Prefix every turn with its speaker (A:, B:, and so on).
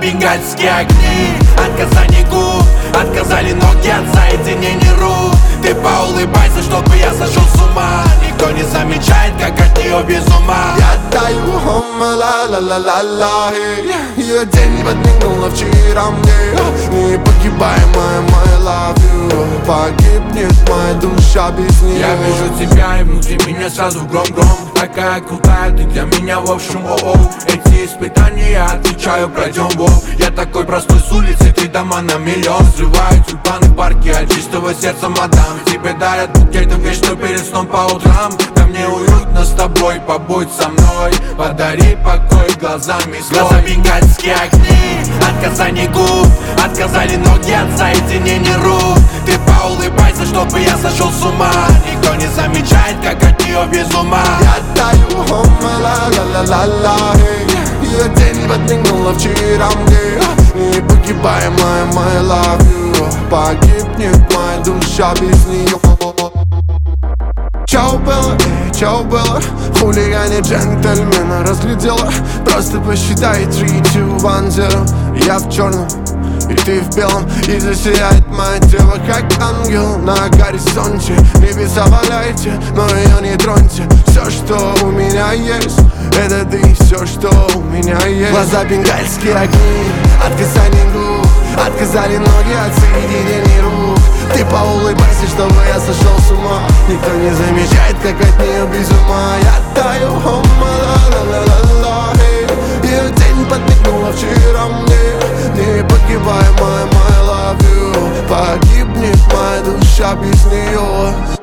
A: бенгальские огни, от касаний губ отказали ноги от соединений рук. Ты поулыбайся, чтобы я сошел с ума. Никто не замечает, как от нее без ума.
B: Я даю ла-ла-ла-ла-ла. Ее день подмигнула вчера мне. Непогибаемая my love you. Погибнет моя душа без нее.
A: Я вижу тебя и внутри меня сразу гром-гром. Такая крутая, ты для меня в общем о-о. Эти испытания я отвечаю, пройдем во. Я такой простой с улицы, ты дома на миллион. Взрываю тюльпаны в парке от чистого сердца мадам. Тебе дарят букетом вечную перед сном по утрам. Да мне уютно с тобой, побудь со мной. Подари покой глазами слой. Глаза бенгальские огни, от касаний губ отказали ноги от соединений рук. Ты поулыбайся, чтобы я сошел с ума. Никто не замечает, как от нее без ума.
B: Я даю ла-ла-ла-ла-ла. Ее день подмигнула вчера мне. Непогибаемая my love you. Погибнет моя душа без нее. Чао было, чао было. Хулигане джентльмена разглядела. Просто посчитай 3, 2, 1, 0. Я в черном и ты в белом, и засияет мое тело, как ангел на горизонте. Небеса валяйте, но ее не троньте. Все, что у меня есть, это ты, все, что у меня есть. Глаза бенгальские огни, от касаний губ отказали ноги от соединений рук. Ты поулыбайся, чтобы я сошел с ума. Никто не замечает, как от нее без ума. Я таю, ла-ла-ла-ла-ла. Ее день подмигнула вчера мне. Непогибаемая my love you. Погибнет моя душа без нее.